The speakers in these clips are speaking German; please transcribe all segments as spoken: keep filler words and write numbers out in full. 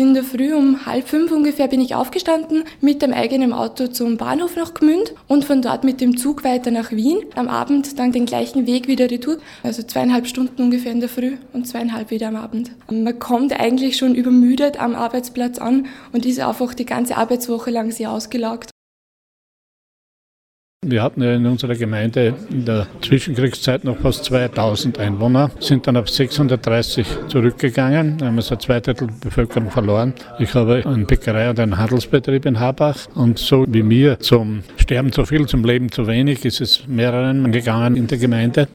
In der Früh um halb fünf ungefähr bin ich aufgestanden, mit dem eigenen Auto zum Bahnhof nach Gmünd und von dort mit dem Zug weiter nach Wien. Am Abend dann den gleichen Weg wieder retour, also zweieinhalb Stunden ungefähr in der Früh und zweieinhalb wieder am Abend. Man kommt eigentlich schon übermüdet am Arbeitsplatz an und ist einfach die ganze Arbeitswoche lang sehr ausgelaugt. Wir hatten ja in unserer Gemeinde in der Zwischenkriegszeit noch fast zweitausend Einwohner, sind dann auf sechshundertdreißig zurückgegangen, haben also zwei Drittel Bevölkerung verloren. Ich habe eine Bäckerei und einen Handelsbetrieb in Habach und so wie mir zum Sterben zu viel, zum Leben zu wenig, ist es mehreren gegangen in der Gemeinde.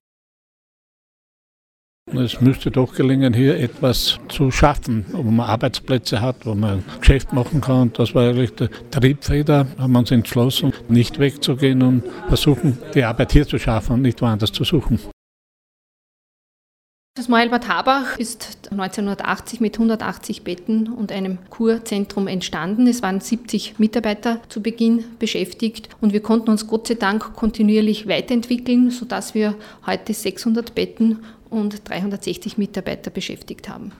Es müsste doch gelingen, hier etwas zu schaffen, wo man Arbeitsplätze hat, wo man Geschäft machen kann. Und das war eigentlich der Triebfeder, haben wir uns entschlossen, nicht wegzugehen und versuchen, die Arbeit hier zu schaffen und nicht woanders zu suchen. Das Moel Bad Habach ist neunzehnhundertachtzig mit hundertachtzig Betten und einem Kurzentrum entstanden. Es waren siebzig Mitarbeiter zu Beginn beschäftigt und wir konnten uns Gott sei Dank kontinuierlich weiterentwickeln, sodass wir heute sechshundert Betten und dreihundertsechzig Mitarbeiter beschäftigt haben.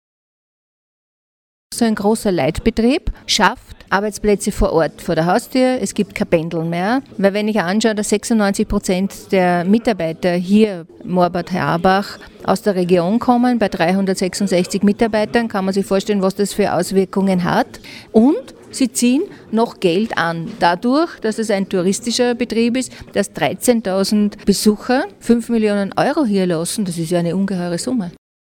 So ein großer Leitbetrieb schafft Arbeitsplätze vor Ort, vor der Haustür. Es gibt kein Pendeln mehr. Weil wenn ich anschaue, dass sechsundneunzig Prozent der Mitarbeiter hier Moorbad Habach aus der Region kommen, bei dreihundertsechsundsechzig Mitarbeitern, kann man sich vorstellen, was das für Auswirkungen hat. Und sie ziehen noch Geld an. Dadurch, dass es ein touristischer Betrieb ist, dass dreizehntausend Besucher fünf Millionen Euro hier lassen, das ist ja eine ungeheure Summe.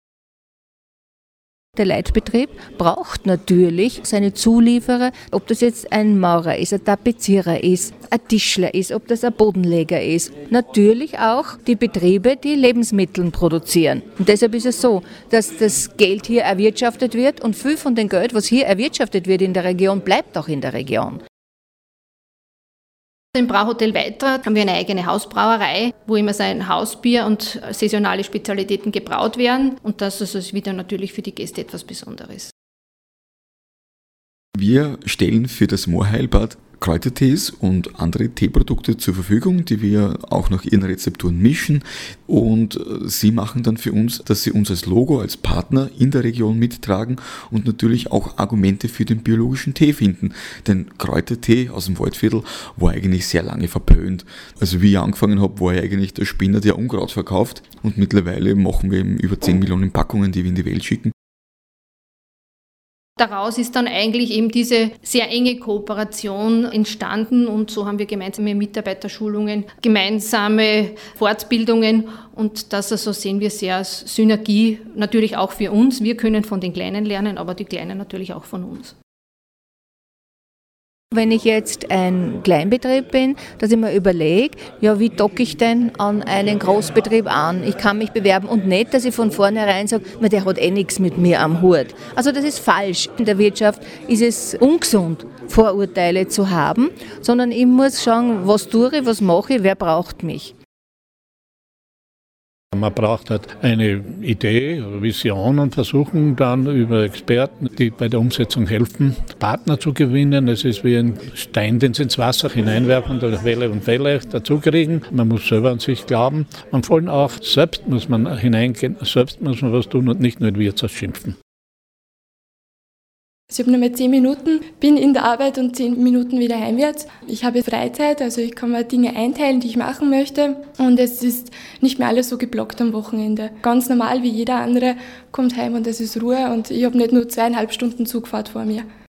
Der Leitbetrieb braucht natürlich seine Zulieferer, ob das jetzt ein Maurer ist, ein Tapezierer ist, ein Tischler ist, ob das ein Bodenleger ist. Natürlich auch die Betriebe, die Lebensmittel produzieren. Und deshalb ist es so, dass das Geld hier erwirtschaftet wird und viel von dem Geld, was hier erwirtschaftet wird in der Region, bleibt auch in der Region. Im Brauhotel Weitra haben wir eine eigene Hausbrauerei, wo immer sein Hausbier und saisonale Spezialitäten gebraut werden. Und das ist wieder natürlich für die Gäste etwas Besonderes. Wir stellen für das Moorheilbad Kräutertees und andere Teeprodukte zur Verfügung, die wir auch nach ihren Rezepturen mischen. Und sie machen dann für uns, dass sie uns als Logo, als Partner in der Region mittragen und natürlich auch Argumente für den biologischen Tee finden. Denn Kräutertee aus dem Waldviertel war eigentlich sehr lange verpönt. Also wie ich angefangen habe, war ich eigentlich der Spinner, der Unkraut verkauft. Und mittlerweile machen wir eben über zehn Millionen Packungen, die wir in die Welt schicken. Daraus ist dann eigentlich eben diese sehr enge Kooperation entstanden und so haben wir gemeinsame Mitarbeiterschulungen, gemeinsame Fortbildungen und das also sehen wir sehr als Synergie, natürlich auch für uns. Wir können von den Kleinen lernen, aber die Kleinen natürlich auch von uns. Wenn ich jetzt ein Kleinbetrieb bin, dass ich mir überlege, ja, wie docke ich denn an einen Großbetrieb an? Ich kann mich bewerben und nicht, dass ich von vornherein sage, der hat eh nichts mit mir am Hut. Also das ist falsch. In der Wirtschaft ist es ungesund, Vorurteile zu haben, sondern ich muss schauen, was tue ich, was mache ich, wer braucht mich. Man braucht halt eine Idee, Vision und versuchen dann über Experten, die bei der Umsetzung helfen, Partner zu gewinnen. Es ist wie ein Stein, den Sie ins Wasser hineinwerfen, durch Welle und Welle dazukriegen. Man muss selber an sich glauben. Man vor allem auch selbst muss man hineingehen, selbst muss man was tun und nicht nur in Wirtshaus schimpfen. Ich habe nur mehr zehn Minuten, bin in der Arbeit und zehn Minuten wieder heimwärts. Ich habe Freizeit, also ich kann mir Dinge einteilen, die ich machen möchte. Und es ist nicht mehr alles so geblockt am Wochenende. Ganz normal wie jeder andere kommt heim und es ist Ruhe und ich habe nicht nur zweieinhalb Stunden Zugfahrt vor mir.